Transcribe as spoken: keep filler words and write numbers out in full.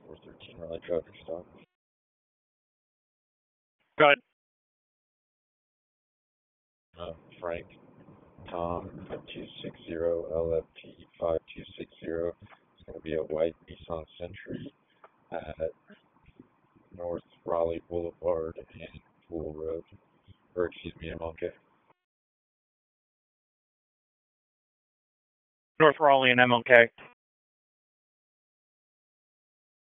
four thirteen Raleigh traffic stop. Go ahead. Uh, Frank Tom two six zero L F T five two six zero. It's going to be a white Nissan Century at North Raleigh Boulevard and Pool Road, or excuse me, M L K. North Raleigh and M L K.